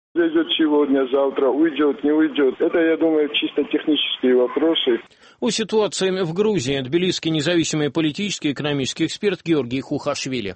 Зайдет сегодня, завтра, уйдет, не уйдет. Это, я думаю, чисто технические вопросы. О ситуации в Грузии тбилисский независимый политический и экономический эксперт Георгий Хухашвили.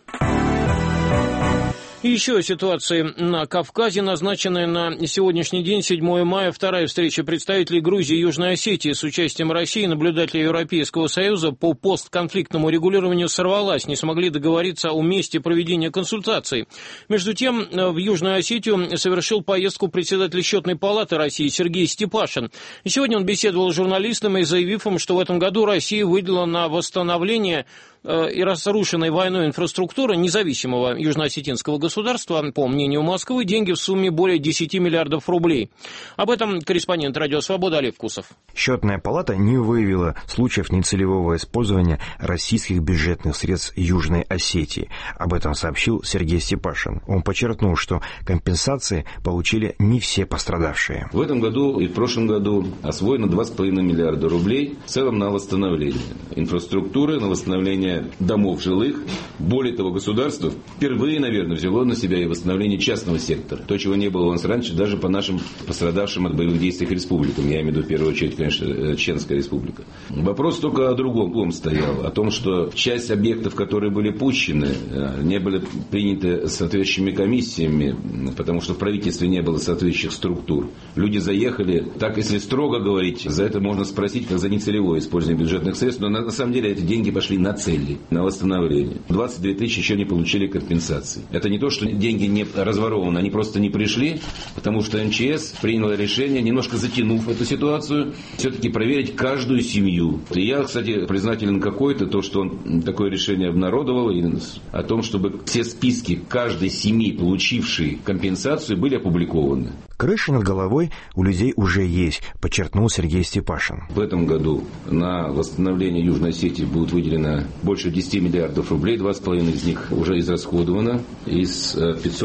И еще о ситуации на Кавказе. Назначенная на сегодняшний день, 7 мая, вторая встреча представителей Грузии и Южной Осетии с участием России и наблюдателей Европейского Союза по постконфликтному регулированию сорвалась. Не смогли договориться о месте проведения консультаций. Между тем, в Южную Осетию совершил поездку председатель Счетной палаты России Сергей Степашин. И сегодня он беседовал с журналистами, заявив им, что в этом году Россия выделила на восстановление и разрушенной войной инфраструктуры независимого южноосетинского государства, по мнению Москвы, деньги в сумме более 10 миллиардов рублей. Об этом корреспондент «Радио Свобода» Олег Кусов. Счетная палата не выявила случаев нецелевого использования российских бюджетных средств Южной Осетии. Об этом сообщил Сергей Степашин. Он подчеркнул, что компенсации получили не все пострадавшие. В этом году и в прошлом году освоено 2,5 миллиарда рублей в целом на восстановление инфраструктуры, на восстановление домов жилых. Более того, государство впервые, наверное, взяло на себя и восстановление частного сектора. То, чего не было у нас раньше, даже по нашим пострадавшим от боевых действий республикам. Я имею в виду, в первую очередь, конечно, Чеченская республика. Вопрос только о другом стоял. О том, что часть объектов, которые были пущены, не были приняты соответствующими комиссиями, потому что в правительстве не было соответствующих структур. Люди заехали. Так, если строго говорить, за это можно спросить, как за нецелевое использование бюджетных средств. Но на самом деле эти деньги пошли на цель. На восстановление. 22 тысячи еще не получили компенсации. Это не то, что деньги не разворованы, они просто не пришли, потому что МЧС приняло решение, немножко затянув эту ситуацию, все-таки проверить каждую семью. И я, кстати, признателен какой-то, то, что он такое решение обнародовал, о том, чтобы все списки каждой семьи, получившей компенсацию, были опубликованы. Крыша над головой у людей уже есть, подчеркнул Сергей Степашин. В этом году на восстановление Южной Осетии будет выделено больше 10 миллиардов рублей, 2,5 из них уже израсходовано. Из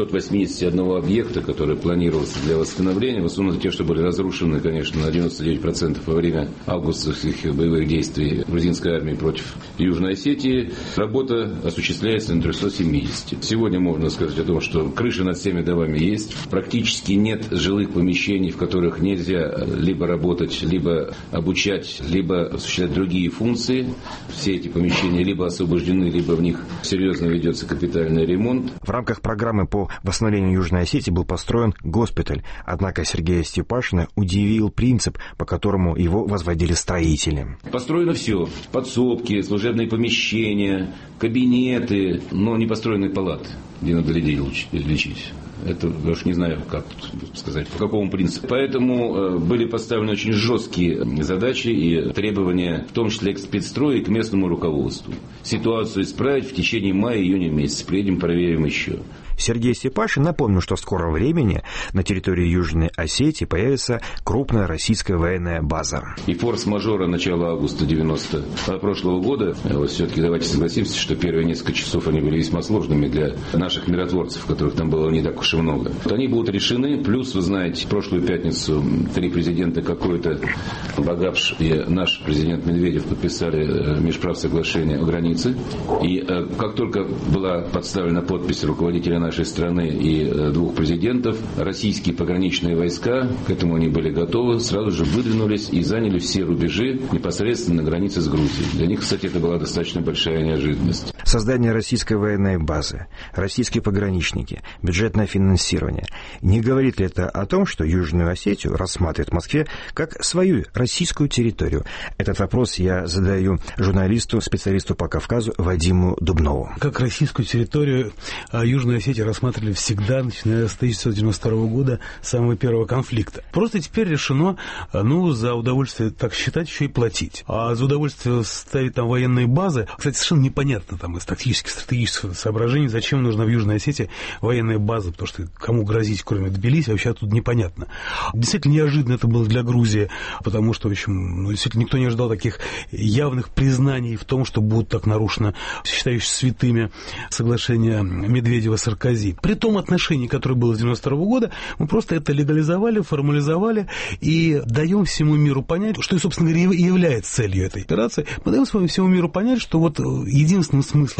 581 объекта, который планировался для восстановления, в основном те, что были разрушены, конечно, на 99% во время августовских боевых действий грузинской армии против Южной Осетии, работа осуществляется на 370. Сегодня можно сказать о том, что крыша над всеми домами есть, практически нет жилых помещений, в которых нельзя либо работать, либо обучать, либо осуществлять другие функции. Все эти помещения либо освобождены, либо в них серьезно ведется капитальный ремонт. В рамках программы по восстановлению Южной Осетии был построен госпиталь. Однако Сергея Степашина удивил принцип, по которому его возводили строители. Построено все. Подсобки, служебные помещения, кабинеты, но не построены палаты, где надо людей лечить. Это, я уж не знаю, как сказать, по какому принципу. Поэтому были поставлены очень жесткие задачи и требования, в том числе к спецстрою и к местному руководству. Ситуацию исправить в течение мая-июня месяца. Приедем, проверим еще. Сергей Степашин напомнил, что в скором времени на территории Южной Осетии появится крупная российская военная база. И форс-мажора начала августа прошлого года, вот все-таки давайте согласимся, что первые несколько часов они были весьма сложными для наших миротворцев, которых там было не так уж и много. Вот они будут решены, плюс, вы знаете, в прошлую пятницу 3 президента какой-то, Багапш и наш президент Медведев подписали межправсоглашение о границе. И как только была подставлена подпись руководителя нашей страны и 2 президентов, российские пограничные войска, к этому они были готовы, сразу же выдвинулись и заняли все рубежи непосредственно на границе с Грузией. Для них, кстати, это была достаточно большая неожиданность. Создание российской военной базы, российские пограничники, бюджетное финансирование. Не говорит ли это о том, что Южную Осетию рассматривает в Москве как свою российскую территорию? Этот вопрос я задаю журналисту, специалисту по Кавказу Вадиму Дубнову. Как российскую территорию Южную Осетию рассматривали всегда, начиная с 1992 года, самого первого конфликта. Просто теперь решено, за удовольствие так считать, еще и платить. А за удовольствие ставить там военные базы, кстати, совершенно непонятно там из тактических, стратегических соображений, зачем нужна в Южной Осетии военная база, потому что кому грозить, кроме Тбилиси, вообще тут непонятно. Действительно неожиданно это было для Грузии, потому что, в общем, действительно никто не ожидал таких явных признаний в том, что будут так нарушено считающиеся святыми соглашения Медведева-Саркози. При том отношении, которое было с 1992 года, мы просто это легализовали, формализовали и даем всему миру понять, что, собственно говоря, и является целью этой операции. Мы даем всему миру понять, что вот единственным смыслом